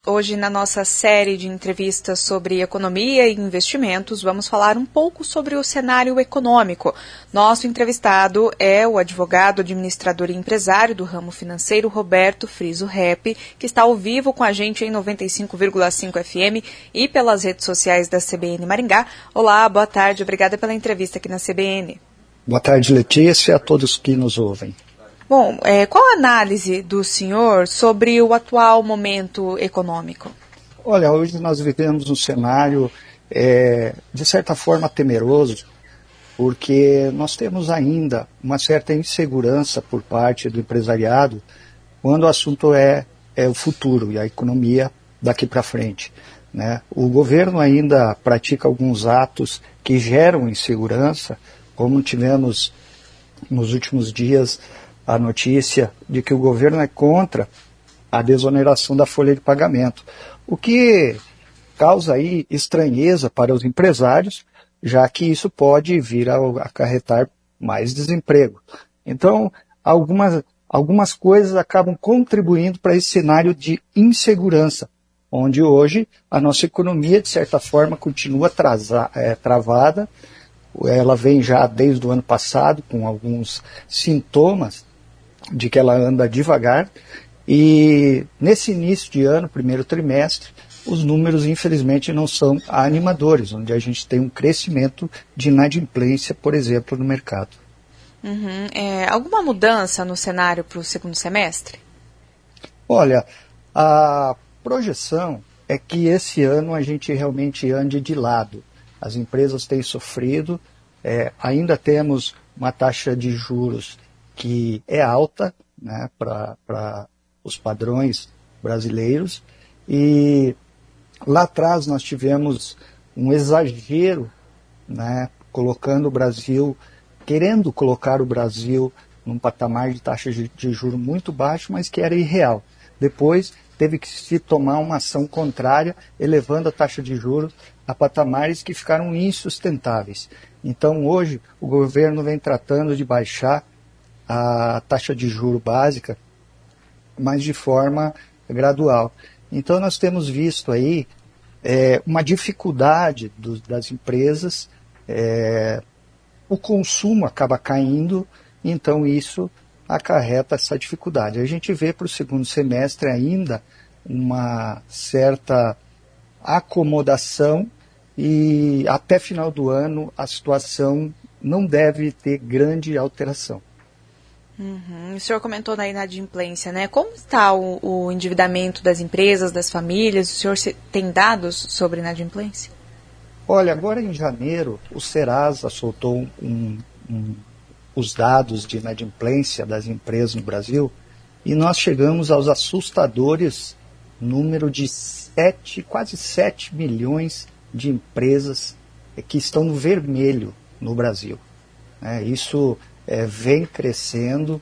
Hoje, na nossa série de entrevistas sobre economia e investimentos, vamos falar um pouco sobre o cenário econômico. Nosso entrevistado é o advogado, administrador e empresário do ramo financeiro, Roberto Friso Repp, que está ao vivo com a gente em 95,5 FM e pelas redes sociais da CBN Maringá. Olá, boa tarde, obrigada pela entrevista aqui na CBN. Boa tarde, Letícia, e a todos que nos ouvem. Bom, qual a análise do senhor sobre o atual momento econômico? Olha, hoje nós vivemos um cenário, de certa forma, temeroso, porque nós temos ainda uma certa insegurança por parte do empresariado quando o assunto é o futuro e a economia daqui para frente, né? O governo ainda pratica alguns atos que geram insegurança, como tivemos nos últimos dias a notícia de que o governo é contra a desoneração da folha de pagamento, o que causa aí estranheza para os empresários, já que isso pode vir a acarretar mais desemprego. Então, algumas coisas acabam contribuindo para esse cenário de insegurança, onde hoje a nossa economia, de certa forma, continua travada. Ela vem já desde o ano passado com alguns sintomas de que ela anda devagar, e nesse início de ano, primeiro trimestre, os números infelizmente não são animadores, onde a gente tem um crescimento de inadimplência, por exemplo, no mercado. Alguma mudança no cenário para o segundo semestre? Olha, a projeção é que esse ano a gente realmente ande de lado. As empresas têm sofrido, ainda temos uma taxa de juros que é alta, né, para os padrões brasileiros, e lá atrás nós tivemos um exagero, né, querendo colocar o Brasil num patamar de taxa de juros muito baixo, mas que era irreal. Depois teve que se tomar uma ação contrária, elevando a taxa de juros a patamares que ficaram insustentáveis. Então hoje o governo vem tratando de baixar a taxa de juro básica, mas de forma gradual. Então nós temos visto aí uma dificuldade das empresas, o consumo acaba caindo, então isso acarreta essa dificuldade. A gente vê para o segundo semestre ainda uma certa acomodação, e até final do ano a situação não deve ter grande alteração. O senhor comentou na inadimplência, né? Como está o endividamento das empresas, das famílias? O senhor tem dados sobre inadimplência? Olha, agora em janeiro, o Serasa soltou os dados de inadimplência das empresas no Brasil, e nós chegamos aos assustadores número de quase 7 milhões de empresas que estão no vermelho no Brasil. Isso vem crescendo,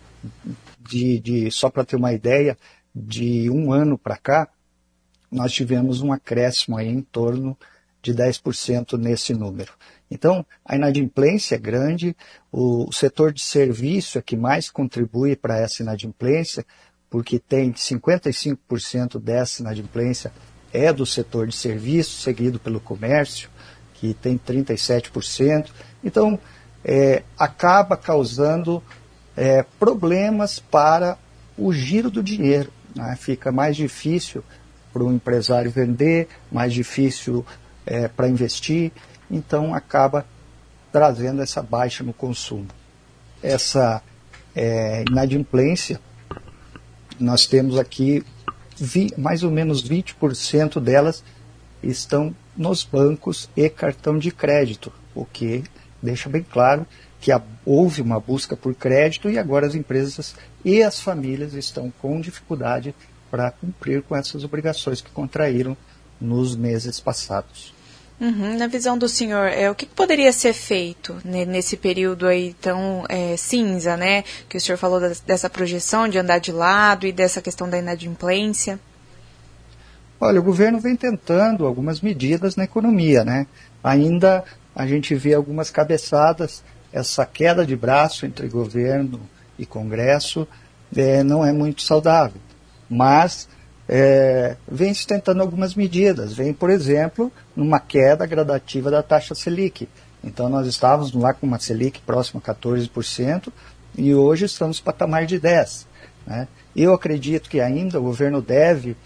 só para ter uma ideia, de um ano para cá, nós tivemos um acréscimo aí em torno de 10% nesse número. Então, a inadimplência é grande, o setor de serviço é que mais contribui para essa inadimplência, porque tem 55% dessa inadimplência é do setor de serviço, seguido pelo comércio, que tem 37%. Então, acaba causando problemas para o giro do dinheiro, né? Fica mais difícil para o empresário vender, mais difícil para investir, então acaba trazendo essa baixa no consumo. Essa inadimplência, nós temos aqui mais ou menos 20% delas estão nos bancos e cartão de crédito, o que deixa bem claro que houve uma busca por crédito, e agora as empresas e as famílias estão com dificuldade para cumprir com essas obrigações que contraíram nos meses passados. Na visão do senhor, o que poderia ser feito nesse período aí tão cinza, né? Que o senhor falou dessa projeção de andar de lado e dessa questão da inadimplência. Olha, o governo vem tentando algumas medidas na economia, né? Ainda a gente vê algumas cabeçadas, essa queda de braço entre governo e Congresso não é muito saudável. Mas vem se tentando algumas medidas. Vem, por exemplo, numa queda gradativa da taxa Selic. Então, nós estávamos lá com uma Selic próxima a 14% e hoje estamos no patamar de 10%. Né? Eu acredito que ainda o governo deve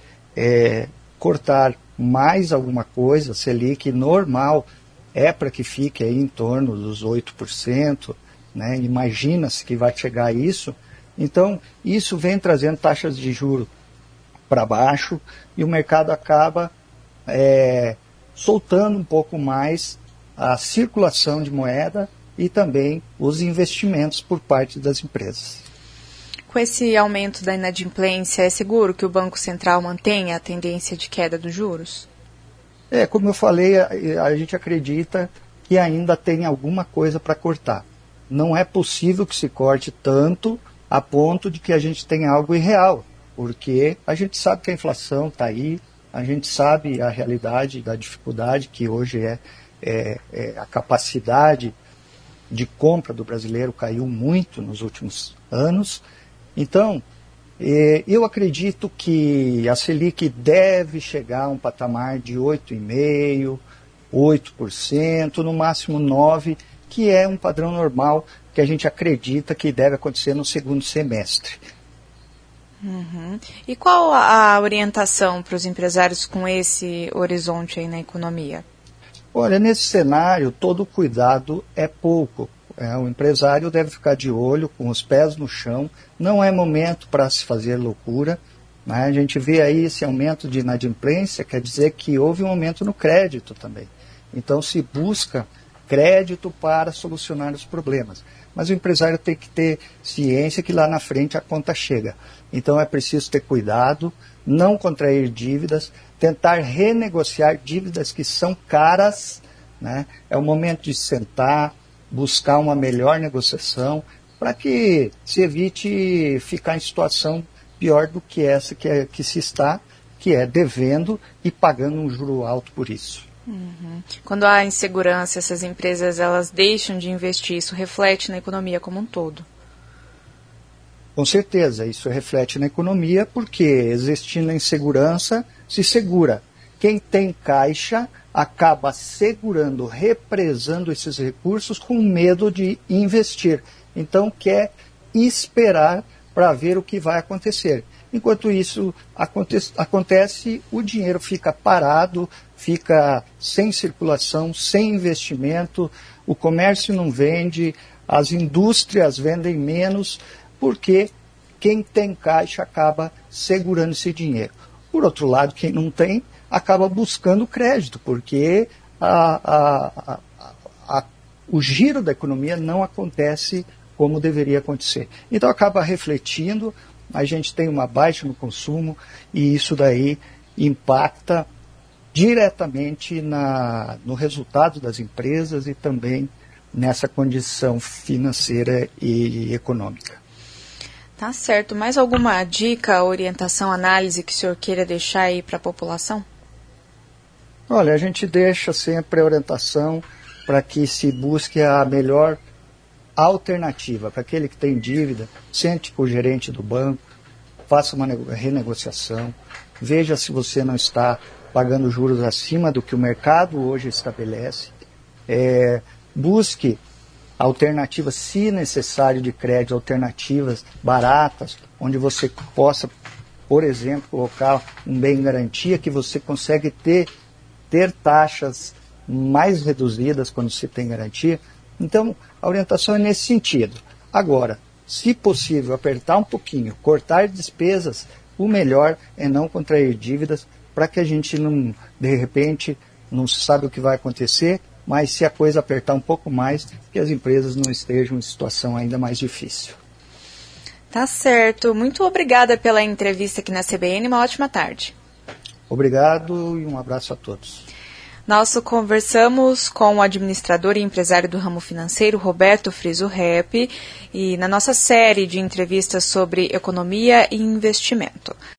cortar mais alguma coisa. Selic normal é para que fique aí em torno dos 8%. Né? Imagina-se que vai chegar a isso. Então, isso vem trazendo taxas de juros para baixo e o mercado acaba soltando um pouco mais a circulação de moeda e também os investimentos por parte das empresas. Com esse aumento da inadimplência, é seguro que o Banco Central mantenha a tendência de queda dos juros? Como eu falei, a gente acredita que ainda tem alguma coisa para cortar. Não é possível que se corte tanto a ponto de que a gente tenha algo irreal, porque a gente sabe que a inflação está aí, a gente sabe a realidade da dificuldade que hoje a capacidade de compra do brasileiro caiu muito nos últimos anos. Então, eu acredito que a Selic deve chegar a um patamar de 8,5%, 8%, no máximo 9%, que é um padrão normal que a gente acredita que deve acontecer no segundo semestre. Uhum. E qual a orientação para os empresários com esse horizonte aí na economia? Olha, nesse cenário, todo cuidado é pouco. O empresário deve ficar de olho, com os pés no chão. Não é momento para se fazer loucura. Né? A gente vê aí esse aumento de inadimplência, quer dizer que houve um aumento no crédito também. Então se busca crédito para solucionar os problemas. Mas o empresário tem que ter ciência que lá na frente a conta chega. Então é preciso ter cuidado, não contrair dívidas, tentar renegociar dívidas que são caras. Né? É o momento de sentar, buscar uma melhor negociação para que se evite ficar em situação pior do que essa que se está, que é devendo e pagando um juro alto por isso. Uhum. Quando há insegurança, essas empresas elas deixam de investir, isso reflete na economia como um todo? Com certeza, isso reflete na economia porque existindo a insegurança, se segura. Quem tem caixa acaba segurando, represando esses recursos com medo de investir. Então quer esperar para ver o que vai acontecer. Enquanto isso acontece, o dinheiro fica parado, fica sem circulação, sem investimento, o comércio não vende, as indústrias vendem menos, porque quem tem caixa acaba segurando esse dinheiro. Por outro lado, quem não tem, acaba buscando crédito, porque o giro da economia não acontece como deveria acontecer. Então acaba refletindo, a gente tem uma baixa no consumo e isso daí impacta diretamente no resultado das empresas e também nessa condição financeira e econômica. Tá certo. Mais alguma dica, orientação, análise que o senhor queira deixar aí para a população? Olha, a gente deixa sempre a orientação para que se busque a melhor alternativa. Para aquele que tem dívida, sente com o gerente do banco, faça uma renegociação, veja se você não está pagando juros acima do que o mercado hoje estabelece, busque alternativas, se necessário, de crédito, alternativas baratas, onde você possa, por exemplo, colocar um bem em garantia que você consegue ter taxas mais reduzidas quando se tem garantia. Então, a orientação é nesse sentido. Agora, se possível, apertar um pouquinho, cortar despesas, o melhor é não contrair dívidas, para que a gente não, de repente, não sabe o que vai acontecer, mas se a coisa apertar um pouco mais, que as empresas não estejam em situação ainda mais difícil. Tá certo. Muito obrigada pela entrevista aqui na CBN. Uma ótima tarde. Obrigado e um abraço a todos. Nós conversamos com o administrador e empresário do ramo financeiro, Roberto Friso Rep, e na nossa série de entrevistas sobre economia e investimento.